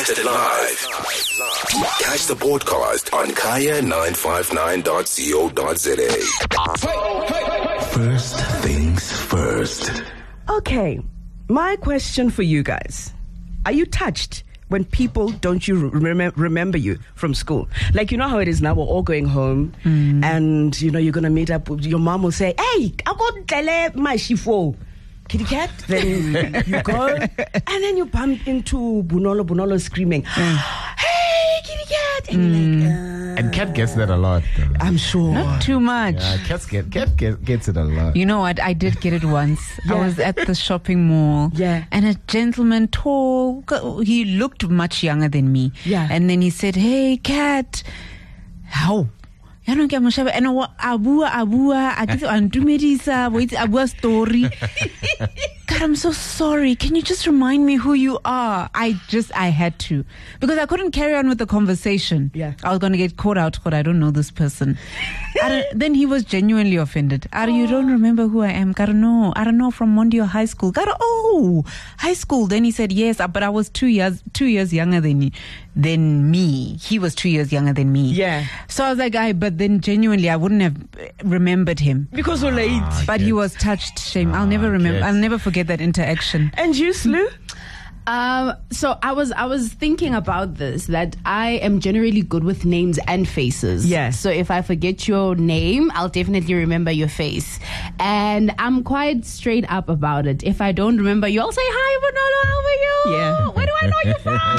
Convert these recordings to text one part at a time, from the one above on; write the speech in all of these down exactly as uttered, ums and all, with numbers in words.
Broadcasted live. Catch the podcast on kaya nine five nine dot co dot za. First things first. Okay, my question for you guys. Are you touched when people don't you remember remember you from school? Like, you know how it is now, we're all going home mm. and, you know, you're going to meet up with your mom will say, hey, I got tele my shifo. Kitty cat. Then you go and then you bump into Bunolo Bunolo screaming, mm. hey, kitty cat. And mm. you're like, uh, and Cat gets that a lot. Though. I'm sure. Not too much. Yeah, Cat get, Cat get, gets it a lot. You know what? I did get it once. yeah. I was at the shopping mall. Yeah. And a gentleman, tall, he looked much younger than me. Yeah. And then he said, hey, Cat. How? I don't get much. And abua abua, I get antumedisa, wait, abua story. God, I'm so sorry. Can you just remind me who you are? I just, I had to. Because I couldn't carry on with the conversation. Yeah. I was going to get caught out, but I don't know this person. I don't, then he was genuinely offended. Ara, you don't remember who I am? I don't know. I don't know, from Mondio High School. Gara, oh, high school. Then he said, yes, but I was two years, two years younger than, than me. He was two years younger than me. Yeah. So I was like, I, but then genuinely, I wouldn't have remembered him. Because we're late. Ah, but he was touched. Shame. I'll never remember. I'll never forget that interaction. And you, Slu? Um, so I was I was thinking about this, that I am generally good with names and faces. Yeah. So if I forget your name, I'll definitely remember your face. And I'm quite straight up about it. If I don't remember you, I'll say, hi, Manolo, how are you? Yeah. Where do I know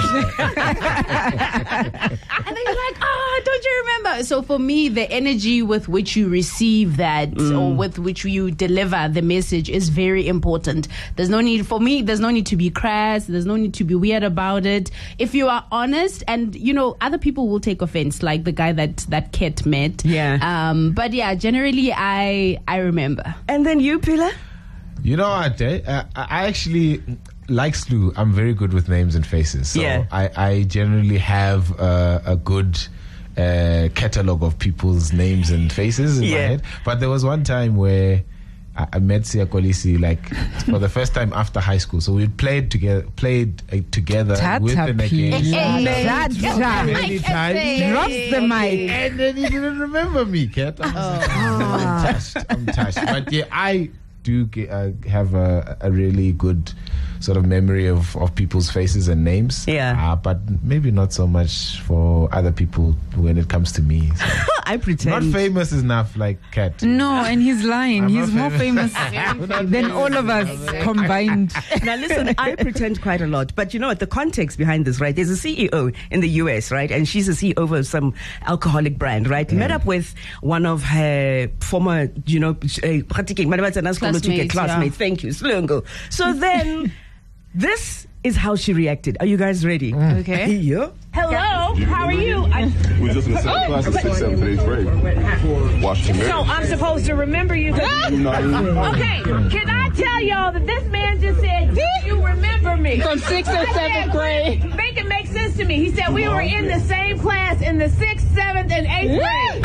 you from? And then you're like, oh, don't you remember? So for me, the energy with which you receive that mm. or with which you deliver the message is very important. There's no need, for me, there's no need to be crass. There's no need to be weird about it. If you are honest, and you know, other people will take offense, like the guy that that Kat met. Yeah. Um. But yeah, generally, I I remember. And then you, Pila? You know what? Eh? Uh, I actually, like Slu, I'm very good with names and faces. So yeah. I, I generally have uh, a good uh, catalog of people's names and faces in yeah. my head. But there was one time where I met Sia Kolisi like for the first time after high school. So we played together, played uh, together Tata with and against. Many times. Drops the mic. And then he didn't remember me, Kat. I'm, oh. I'm touched. I'm touched. But yeah, I do get, uh, have a, a really good sort of memory of, of people's faces and names. Yeah. Uh, but maybe not so much for other people when it comes to me. So. I pretend. Not famous enough like Kat. No, and he's lying. I'm he's more famous, famous. than all of us combined. Now listen, I pretend quite a lot. But you know what? The context behind this, right? There's a C E O in the U S, right? And she's a C E O of some alcoholic brand, right? Yeah. Met up with one of her former, you know, classmates. Classmates, classmates. yeah. Thank you, Slungo. So then... This is how she reacted. Are you guys ready? Mm. Okay. Yeah. Hello, how are you? I, We're just in the same class in sixth, seventh, eighth grade. Washington. so I'm supposed to remember you. Okay, can I tell y'all that this man just said, do you remember me? From sixth or seventh grade. Make it make sense to me. He said we were in the same class in the sixth, seventh, and eighth grade.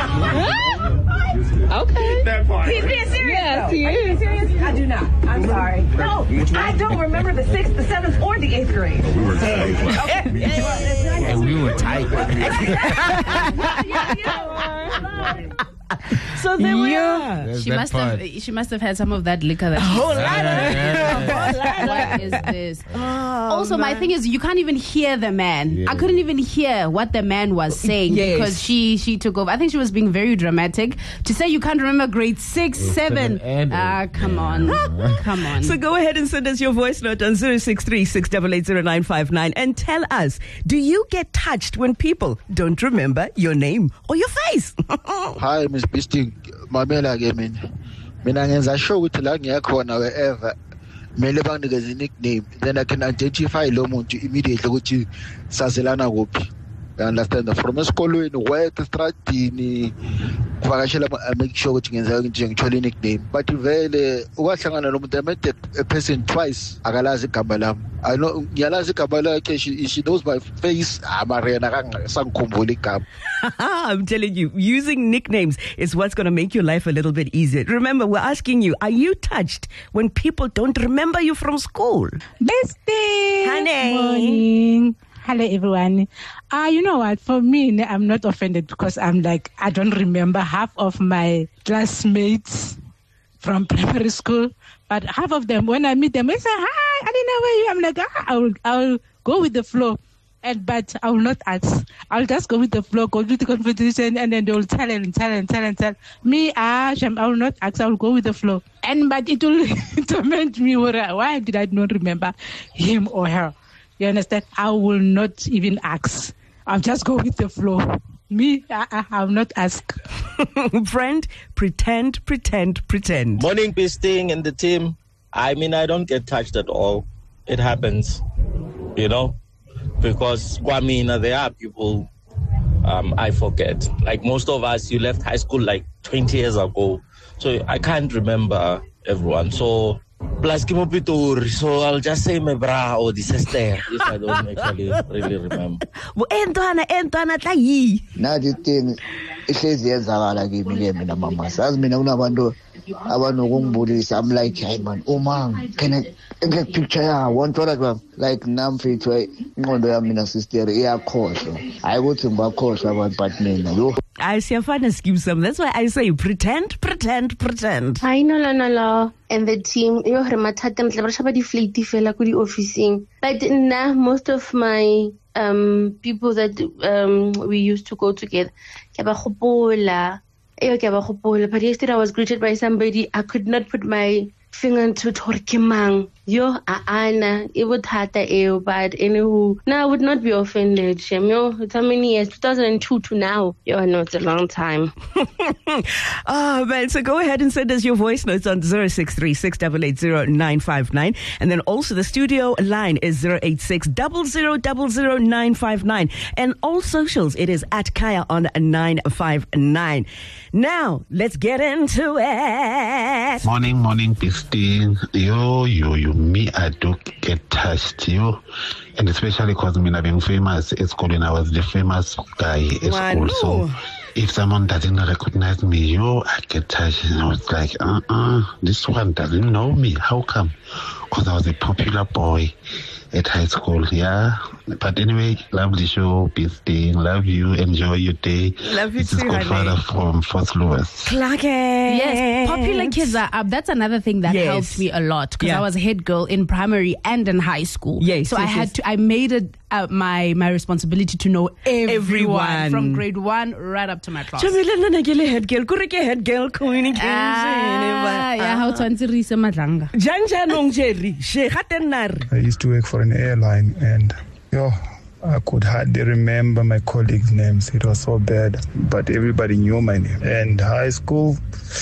Okay. That part. He's being serious. Yes, though. he Are you being is. serious? I do not. I'm sorry. No, I don't remember the sixth, the seventh, or the eighth grade. We were in the same class. And we were tight. So there we Yeah. are. There's She that must part. have she must have had some of that liquor that A whole lot of What is this? Oh, Also, my man. thing is, you can't even hear the man. Yeah. I couldn't even hear what the man was saying Yes. because she she took over. I think she was being very dramatic. To say you can't remember grade six, Grade seven. seven and Ah, eight. come on, come on. So go ahead and send us your voice note on zero six three, six eight eight, zero nine five nine and tell us, do you get touched when people don't remember your name or your face? Hi, Miss Beastie. Mamela ke mina. Mina ngenza sure ukuthi la ngiyakhona wherever mele banginikeze nickname, then I can identify lo muntu immediately ukuthi sazelana kuphi. You understand? From esikolweni, work, estradini, kuvakashela, I make sure ukuthi ngenza nje ngithola nickname. But vele ukwahlangana nomuntu, I met a person twice, akalazi igama lami. I know ngiyalazi igama lakhe, she she knows my face. Amarena sangikhumbula igama. I'm telling you, using nicknames is what's going to make your life a little bit easier. Remember, we're asking you, are you touched when people don't remember you from school? Bestie. Honey. Morning. hello everyone. Uh, you know what? For me, I'm not offended because I'm like, I don't remember half of my classmates from primary school, but half of them, when I meet them, I say, hi, I didn't know where you are. I'm like, ah, I will, I will go with the flow. And but I will not ask. I'll just go with the flow, go to the conversation, and then they will tell and tell and tell and tell. Me, ah, I will not ask. I will go with the flow. And but it will torment me. Why did I not remember him or her? You understand? I will not even ask. I'll just go with the flow. Me, I, I, I will not ask. Friend, pretend, pretend, pretend. Morning, Pisting and the team. I mean, I don't get touched at all. It happens, you know. Because, I mean, there are people um, I forget. Like most of us, you left high school like twenty years ago. So I can't remember everyone. So, plus, so I'll just say my bra or the sister if I don't actually really remember. Now this thing, it says yes, I like it, me na mama. Says me na una bando, abano kung budis. I'm like, hey man, oh man, can I get picture? Yeah, one photograph. Like nam fit way, ngondo ya mina sister. Yeah, course. I go to my course about but me na. I see a fun excuse them. That's why I say pretend, pretend, pretend. Hi, no, no, no, no. And the team, you hear my tatem, the fleet, fella, could officing. But now, most of my um people that um we used to go together, but yesterday I was greeted by somebody. I could not put my finger into Torkimang. Yo, Anna, it would hurt the but anywho, no, I would not be offended. Yo, it's how many years? two thousand two to now. Yo, no, it's a long time. Oh, man. So go ahead and send us your voice notes on zero six three six eight eight zero nine five nine. And then also the studio line is zero eight six zero zero zero zero nine five nine. And all socials, it is at Kaya on nine five nine. Now, let's get into it. Morning, morning, Pisting. Yo, yo, yo. Me, I do get touched, yo. And especially because me being famous at school, and I was the famous guy at Man, school. So if someone doesn't recognize me, yo, I get touched. And I was like, uh-uh, this one doesn't know me. How come? Because I was a popular boy at high school, yeah. But anyway, lovely show, Pisting. Love you. Enjoy your day. Love you this too, is Godfather from Fort Lewis. Clark. Yes, popular kids are up. That's another thing that Yes. helped me a lot because Yeah. I was head girl in primary and in high school. Yes, so yes, I had yes. to. I made it uh, my my responsibility to know everyone, Everyone. from grade one right up to my class. head girl, head girl, Ah, yeah, how to answer Risa Madlanga. I used to work for an airline and yo, I could hardly remember my colleagues' names. It was so bad, but everybody knew my name. And high school,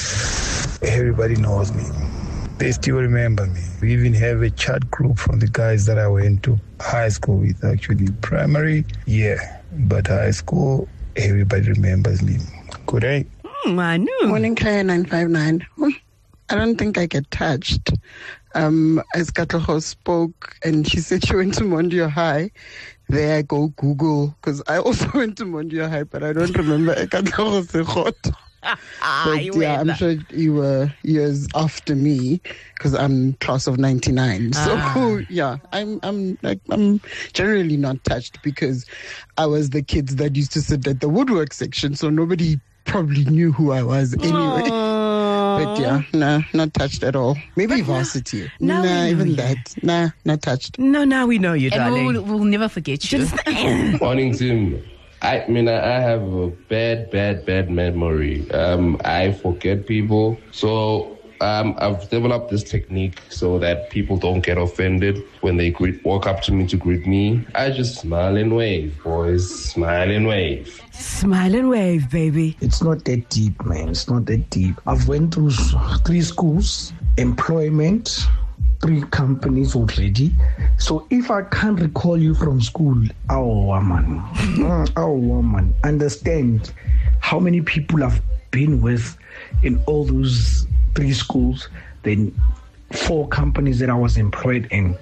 everybody knows me. They still remember me. We even have a chat group from the guys that I went to high school with. Actually, primary, yeah, but high school, everybody remembers me. Good day. Manu. Morning, Kaya nine five nine. I don't think I get touched. Um, as Katloho spoke and she said she went to Mondio High, there I go Google, because I also went to Mondio High, but I don't remember Katloho Sekot. But yeah, I'm sure you were years after me because I'm class of ninety-nine. So Ah. yeah, I'm I'm like I'm generally not touched because I was the kids that used to sit at the woodwork section, so nobody probably knew who I was anyway. But yeah, nah, not touched at all. Maybe varsity. now we Nah, know even you. that. Nah, not touched. No, now we know you, And darling. we'll, we'll never forget you. Morning, Tim. I mean, I I have a bad, bad, bad memory. Um, I forget people. So um, I've developed this technique so that people don't get offended when they greet, walk up to me to greet me. I just smile and wave, boys. Smile and wave. Smile and wave, baby. It's not that deep, man. It's not that deep. I've went through s- three schools, employment, three companies already. So if I can't recall you from school, oh woman, mm, oh woman, understand how many people I've been with in all those three schools, then four companies that I was employed in,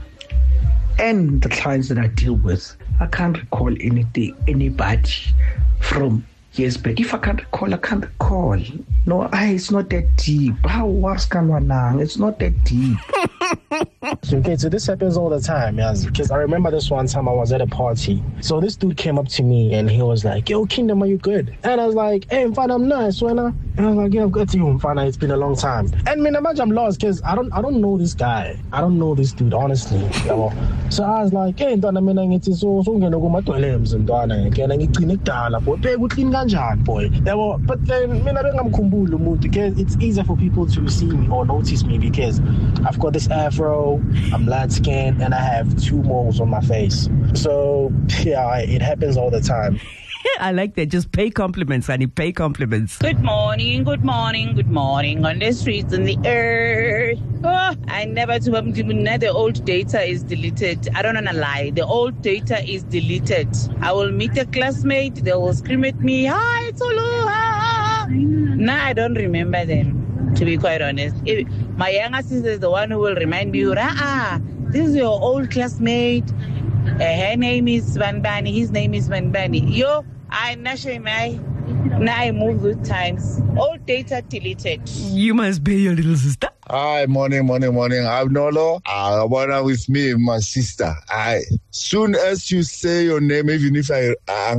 and the clients that I deal with. I can't recall anything, anybody from years back. If I can't recall, I can't recall. No, I, it's not that deep. How was Kanwanang? It's not that deep. Okay, so this happens all the time, yes. Because I remember this one time I was at a party. So this dude came up to me and he was like, "Yo, Kingdom, are you good?" And I was like, "Hey, Mfana, I'm nice, when I?" And I was like, "Yeah, I'm good to you, Mfana. It's been a long time." And me, imagine I'm lost because I don't, I don't know this guy. I don't know this dude, honestly. You know? So I was like, "Hey, Ntwana, mina ngithi so so ngene kumadwelem Ntwana, ngena ngicine kudala boy. Bheka uclean kanjani boy." Yabo, but then mina bengamkhumbuli umuntu because it's easier for people to see me or notice me because I've got this afro, I'm light skinned, and I have two moles on my face. So yeah, it happens all the time. I like that. Just pay compliments, honey. Pay compliments. Good morning, good morning, good morning. On the streets and the earth. Oh, I never told him the old data is deleted. I don't want to lie. The old data is deleted. I will meet a classmate. They will scream at me, "Hi, Tolu." Now I don't remember them, to be quite honest. If my younger sister is the one who will remind me, "Ah, this is your old classmate. Uh, her name is Van Bani. His name is Van Bani." Yo, I Nashimai. Now I move with times. All data deleted. You must be your little sister. Hi, morning, morning, morning. I'm Nolo. I wanna with me, my sister. I soon as you say your name, even if I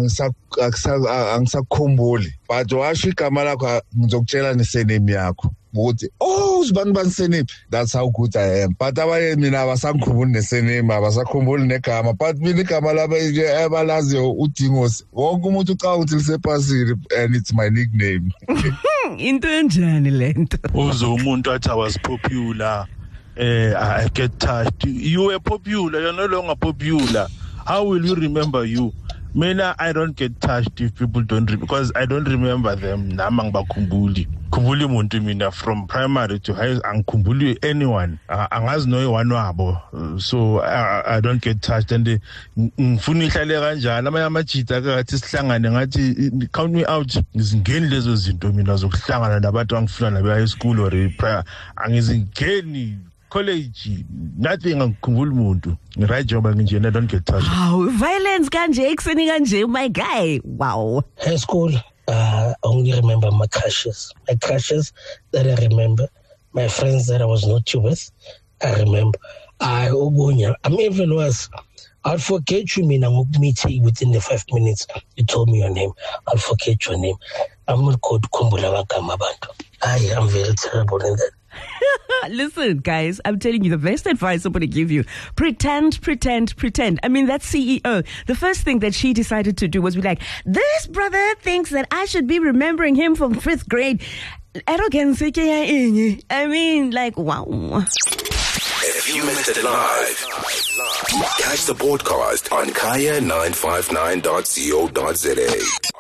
angisa but washi kamala kwa ngizokutshela ni surname yakho. Ukuthi oh sibani bani surname. That's how good I am. But abanye mina abasangikhumbuli ne surname, abasakhumbuli negama. But mina igama laba nje ebalaziyo uDingos. Wonke umuntu uca ukuthi lisepasini and it's my nickname. Into enjani lento? Uzo umuntu athi I was popular. Eh, I get touched. You were popular. You're no longer popular. How will you remember you? Mina, I don't get touched if people don't re- because I don't remember them. Namang bakhumbuli. Kumbuli muntu mina from primary to high angkumbuli anyone. Angazi no one wabo. So I, I don't get touched and ngifuna ihlale kanjani amanye amajita akathi sihlangane ngathi count me out ngizingeni lezo zinto mina zokuhlangana nabantu angifuna nabe high school or prior angizingeni college, nothing angikhumbuli umuntu. Right job nje, I don't get touched. Wow, violence kanje ekseni kanje, my guy. Wow. High school, uh, I only remember my crushes. My crushes that I remember. My friends that I was not with, I remember. I Ogonya. I'm even worse. I'll forget you, mean I'm meeting within the five minutes. You told me your name. I'll forget your name. I'm not called Kumbula Wakamabantu. I am very terrible in that. Listen, guys, I'm telling you the best advice I'm going to give you. Pretend, pretend, pretend. I mean, that C E O, the first thing that she decided to do was be like, this brother thinks that I should be remembering him from fifth grade. Arrogance. I mean, like, wow. If you missed it live, catch the podcast on kaya nine five nine dot co dot za.